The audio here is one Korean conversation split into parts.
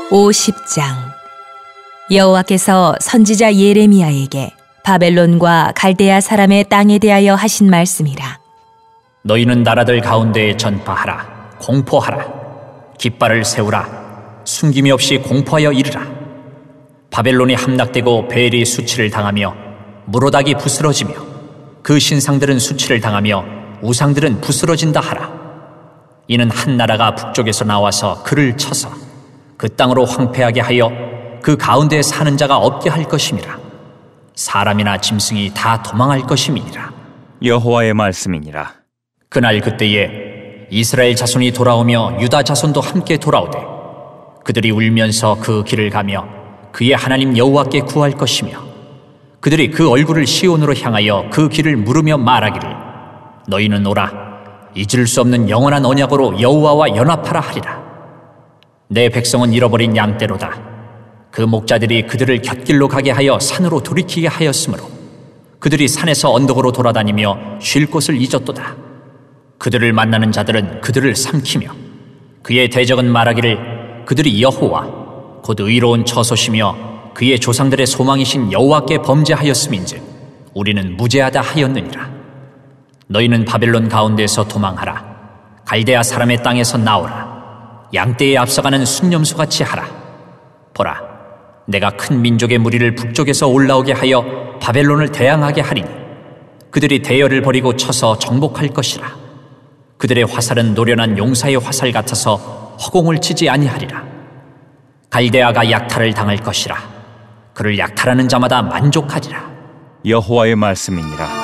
50장. 여호와께서 선지자 예레미야에게 바벨론과 갈대아 사람의 땅에 대하여 하신 말씀이라. 너희는 나라들 가운데에 전파하라. 공포하라. 깃발을 세우라. 숨김이 없이 공포하여 이르라. 바벨론이 함락되고 벨이 수치를 당하며 무로닥이 부스러지며 그 신상들은 수치를 당하며 우상들은 부스러진다 하라. 이는 한 나라가 북쪽에서 나와서 그를 쳐서 그 땅으로 황폐하게 하여 그 가운데에 사는 자가 없게 할 것임이라. 사람이나 짐승이 다 도망할 것임이니라. 여호와의 말씀이니라. 그날 그때에 이스라엘 자손이 돌아오며 유다 자손도 함께 돌아오되 그들이 울면서 그 길을 가며 그의 하나님 여호와께 구할 것이며 그들이 그 얼굴을 시온으로 향하여 그 길을 물으며 말하기를 너희는 오라 잊을 수 없는 영원한 언약으로 여호와와 연합하라 하리라. 내 백성은 잃어버린 양떼로다. 그 목자들이 그들을 곁길로 가게 하여 산으로 돌이키게 하였으므로 그들이 산에서 언덕으로 돌아다니며 쉴 곳을 잊었도다. 그들을 만나는 자들은 그들을 삼키며 그의 대적은 말하기를 그들이 여호와 곧 의로운 처소시며 그의 조상들의 소망이신 여호와께 범죄하였음인즉 우리는 무죄하다 하였느니라. 너희는 바벨론 가운데서 도망하라. 갈대아 사람의 땅에서 나오라. 양떼에 앞서가는 순념소같이 하라. 보라, 내가 큰 민족의 무리를 북쪽에서 올라오게 하여 바벨론을 대항하게 하리니 그들이 대열을 버리고 쳐서 정복할 것이라. 그들의 화살은 노련한 용사의 화살 같아서 허공을 치지 아니하리라. 갈대아가 약탈을 당할 것이라. 그를 약탈하는 자마다 만족하리라. 여호와의 말씀이니라.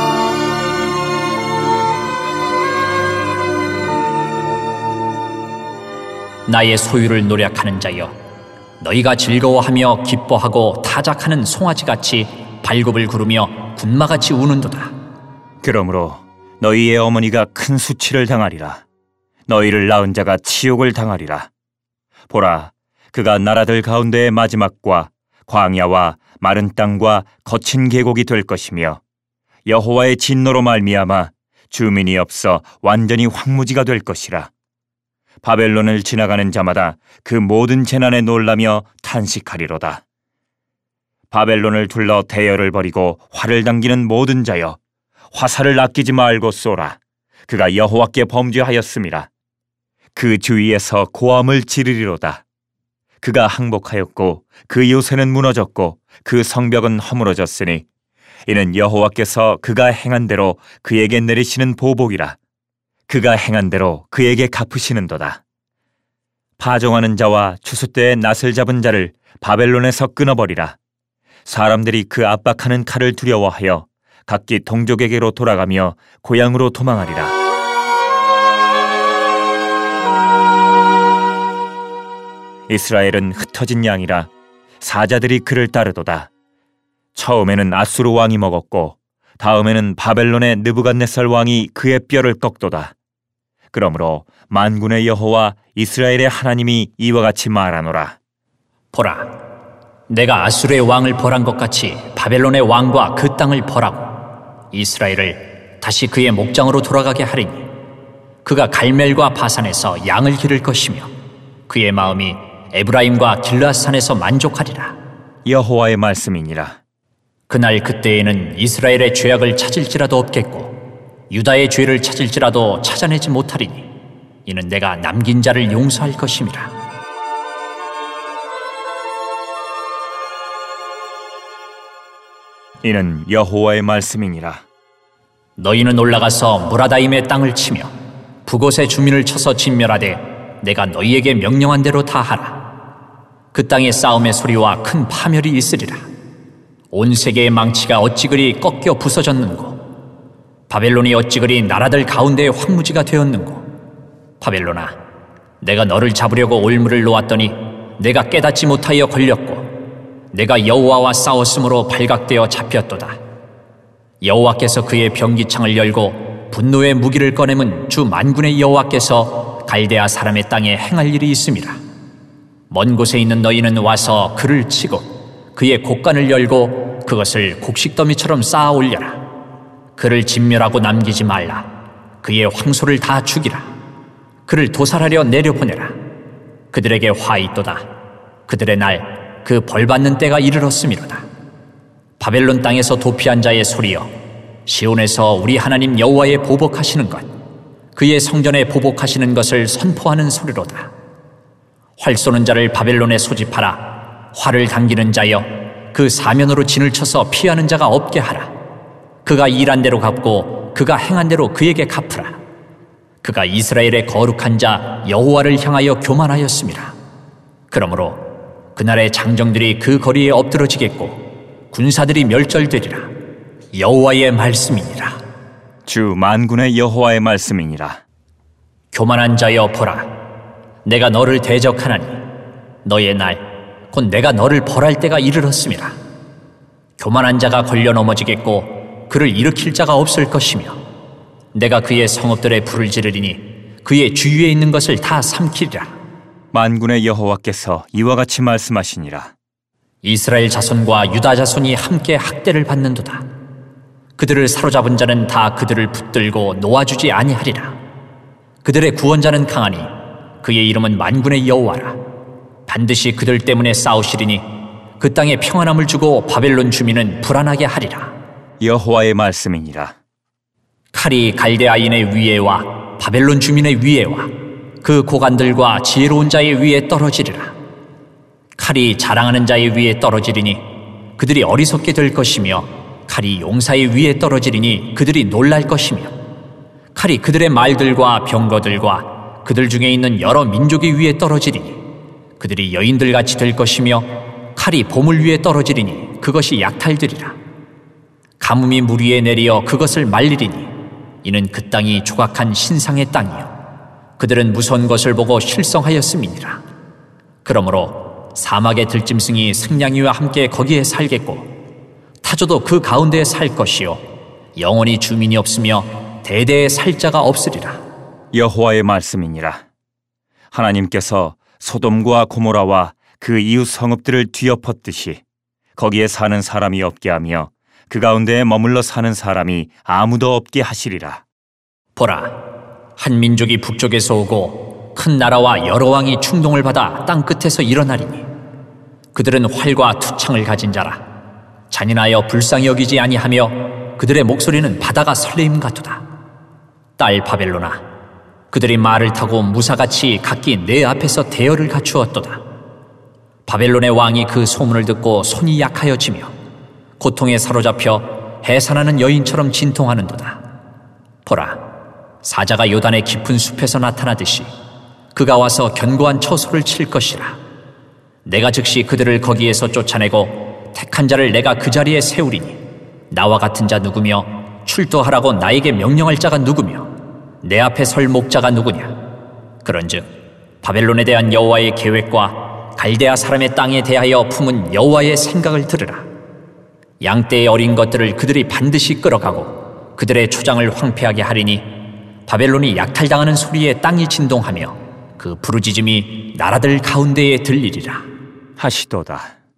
나의 소유를 노력하는 자여, 너희가 즐거워하며 기뻐하고 타작하는 송아지같이 발굽을 구르며 군마같이 우는도다. 그러므로 너희의 어머니가 큰 수치를 당하리라. 너희를 낳은 자가 치욕을 당하리라. 보라, 그가 나라들 가운데의 마지막과 광야와 마른 땅과 거친 계곡이 될 것이며 여호와의 진노로 말미암아 주민이 없어 완전히 황무지가 될 것이라. 바벨론을 지나가는 자마다 그 모든 재난에 놀라며 탄식하리로다. 바벨론을 둘러 대열을 벌이고 활을 당기는 모든 자여, 화살을 아끼지 말고 쏘라. 그가 여호와께 범죄하였음이라. 그 주위에서 고함을 지르리로다. 그가 항복하였고 그 요새는 무너졌고 그 성벽은 허물어졌으니 이는 여호와께서 그가 행한 대로 그에게 내리시는 보복이라. 그가 행한 대로 그에게 갚으시는도다. 파종하는 자와 추수 때에 낫을 잡은 자를 바벨론에서 끊어버리라. 사람들이 그 압박하는 칼을 두려워하여 각기 동족에게로 돌아가며 고향으로 도망하리라. 이스라엘은 흩어진 양이라 사자들이 그를 따르도다. 처음에는 아수르 왕이 먹었고 다음에는 바벨론의 느부갓네살 왕이 그의 뼈를 꺾도다. 그러므로 만군의 여호와 이스라엘의 하나님이 이와 같이 말하노라. 보라, 내가 아수르의 왕을 벌한 것 같이 바벨론의 왕과 그 땅을 벌하고 이스라엘을 다시 그의 목장으로 돌아가게 하리니 그가 갈멜과 바산에서 양을 기를 것이며 그의 마음이 에브라임과 길르앗산에서 만족하리라. 여호와의 말씀이니라. 그날 그때에는 이스라엘의 죄악을 찾을지라도 없겠고 유다의 죄를 찾을지라도 찾아내지 못하리니 이는 내가 남긴 자를 용서할 것임이라. 이는 여호와의 말씀이니라. 너희는 올라가서 무라다임의 땅을 치며 북옷의 주민을 쳐서 진멸하되 내가 너희에게 명령한 대로 다 하라. 그 땅에 싸움의 소리와 큰 파멸이 있으리라. 온 세계의 망치가 어찌 그리 꺾여 부서졌는고 바벨론이 어찌 그리 나라들 가운데의 황무지가 되었는고. 바벨론아, 내가 너를 잡으려고 올무를 놓았더니 내가 깨닫지 못하여 걸렸고 내가 여호와와 싸웠으므로 발각되어 잡혔도다. 여호와께서 그의 병기창을 열고 분노의 무기를 꺼내면 주 만군의 여호와께서 갈대아 사람의 땅에 행할 일이 있음이라. 먼 곳에 있는 너희는 와서 그를 치고 그의 곡간을 열고 그것을 곡식더미처럼 쌓아 올려라. 그를 진멸하고 남기지 말라. 그의 황소를 다 죽이라. 그를 도살하려 내려보내라. 그들에게 화 있도다. 그들의 날 그 벌받는 때가 이르렀음이로다. 바벨론 땅에서 도피한 자의 소리여, 시온에서 우리 하나님 여호와의 보복하시는 것, 그의 성전에 보복하시는 것을 선포하는 소리로다. 활 쏘는 자를 바벨론에 소집하라. 활을 당기는 자여, 그 사면으로 진을 쳐서 피하는 자가 없게 하라. 그가 일한 대로 갚고 그가 행한 대로 그에게 갚으라. 그가 이스라엘의 거룩한 자 여호와를 향하여 교만하였습니다. 그러므로 그날의 장정들이 그 거리에 엎드러지겠고 군사들이 멸절되리라. 여호와의 말씀이니라. 주 만군의 여호와의 말씀이니라. 교만한 자여 보라, 내가 너를 대적하나니 너의 날 곧 내가 너를 벌할 때가 이르렀음이라. 교만한 자가 걸려 넘어지겠고 그를 일으킬 자가 없을 것이며, 내가 그의 성읍들에 불을 지르리니 그의 주위에 있는 것을 다 삼키리라. 만군의 여호와께서 이와 같이 말씀하시니라. 이스라엘 자손과 유다 자손이 함께 학대를 받는도다. 그들을 사로잡은 자는 다 그들을 붙들고 놓아주지 아니하리라. 그들의 구원자는 강하니 그의 이름은 만군의 여호와라. 반드시 그들 때문에 싸우시리니 그 땅에 평안함을 주고 바벨론 주민은 불안하게 하리라. 여호와의 말씀이니라. 칼이 갈대아인의 위에와 바벨론 주민의 위에와 그 고관들과 지혜로운 자의 위에 떨어지리라. 칼이 자랑하는 자의 위에 떨어지리니 그들이 어리석게 될 것이며, 칼이 용사의 위에 떨어지리니 그들이 놀랄 것이며, 칼이 그들의 말들과 병거들과 그들 중에 있는 여러 민족의 위에 떨어지리니 그들이 여인들같이 될 것이며, 칼이 보물 위에 떨어지리니 그것이 약탈되리라. 가뭄이 물 위에 내리어 그것을 말리리니 이는 그 땅이 조각한 신상의 땅이요 그들은 무서운 것을 보고 실성하였음이니라. 그러므로 사막의 들짐승이 승냥이와 함께 거기에 살겠고 타조도 그 가운데에 살 것이요 영원히 주민이 없으며 대대에 살 자가 없으리라. 여호와의 말씀이니라. 하나님께서 소돔과 고모라와 그 이웃 성읍들을 뒤엎었듯이 거기에 사는 사람이 없게 하며 그 가운데에 머물러 사는 사람이 아무도 없게 하시리라. 보라, 한 민족이 북쪽에서 오고 큰 나라와 여러 왕이 충동을 받아 땅 끝에서 일어나리니 그들은 활과 투창을 가진 자라. 잔인하여 불쌍히 여기지 아니하며 그들의 목소리는 바다가 설레임 같도다. 딸 바벨로나, 그들이 말을 타고 무사같이 각기 내 앞에서 대열을 갖추었도다. 바벨론의 왕이 그 소문을 듣고 손이 약하여지며 고통에 사로잡혀 해산하는 여인처럼 진통하는도다. 보라, 사자가 요단의 깊은 숲에서 나타나듯이 그가 와서 견고한 처소를 칠 것이라. 내가 즉시 그들을 거기에서 쫓아내고 택한 자를 내가 그 자리에 세우리니 나와 같은 자 누구며 출도하라고 나에게 명령할 자가 누구며 내 앞에 설 목자가 누구냐. 그런즉 바벨론에 대한 여호와의 계획과 갈대아 사람의 땅에 대하여 품은 여호와의 생각을 들으라. 양떼의 어린 것들을 그들이 반드시 끌어가고 그들의 초장을 황폐하게 하리니 바벨론이 약탈당하는 소리에 땅이 진동하며 그 부르짖음이 나라들 가운데에 들리리라. 하시도다.